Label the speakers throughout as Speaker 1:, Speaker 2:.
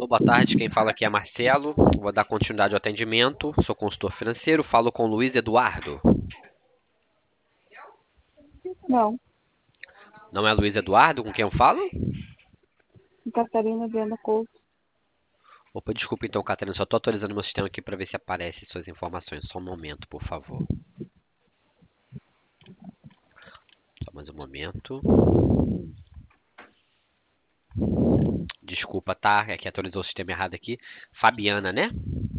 Speaker 1: Alô, boa tarde. Quem fala aqui é Marcelo. Vou dar continuidade ao atendimento. Sou consultor financeiro. Falo com o Luiz Eduardo.
Speaker 2: Não,
Speaker 1: Não é Luiz Eduardo com quem eu falo?
Speaker 2: Catarina Viana Couto.
Speaker 1: Opa, desculpa então, Catarina. Só estou atualizando meu sistema aqui para ver se aparecem suas informações. Só um momento, por favor. Só mais um momento. Desculpa, tá? É que atualizou o sistema errado aqui. Fabiana, né?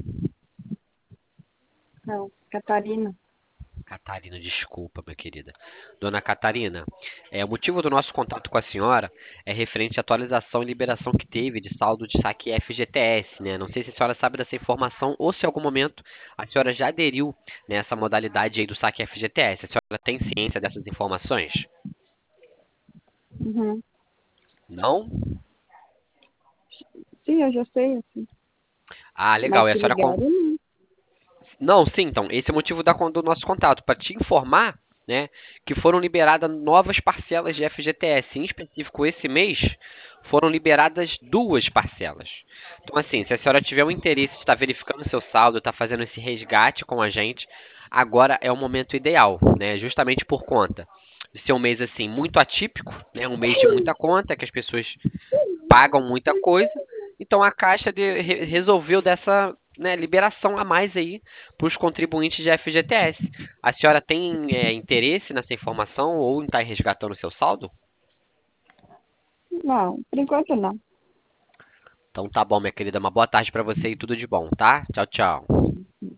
Speaker 2: Não, Catarina.
Speaker 1: Catarina, desculpa, minha querida. Dona Catarina, o motivo do nosso contato com a senhora é referente à atualização e liberação que teve de saldo de saque FGTS, né? Não sei se a senhora sabe dessa informação ou se em algum momento a senhora já aderiu nessa modalidade aí do saque FGTS. A senhora tem ciência dessas informações?
Speaker 2: Uhum.
Speaker 1: Não?
Speaker 2: Sim, eu já sei, assim.
Speaker 1: Ah,
Speaker 2: Mas
Speaker 1: legal. E a
Speaker 2: que
Speaker 1: senhora
Speaker 2: ligaram, não.
Speaker 1: Não, sim, então, esse é o motivo do nosso contato, para te informar, né, que foram liberadas novas parcelas de FGTS. Em específico, esse mês foram liberadas duas parcelas. Então, assim, se a senhora tiver um interesse de estar verificando seu saldo, estar fazendo esse resgate com a gente, agora é o momento ideal, né, justamente por conta de ser um mês assim muito atípico, né, um mês de muita conta, que as pessoas pagam muita coisa. Então a Caixa resolveu dessa, né, liberação a mais aí para os contribuintes de FGTS. A senhora tem interesse nessa informação ou em estar resgatando o seu saldo?
Speaker 2: Não, por enquanto não.
Speaker 1: Então tá bom, minha querida. Uma boa tarde para você e tudo de bom, tá? Tchau, tchau.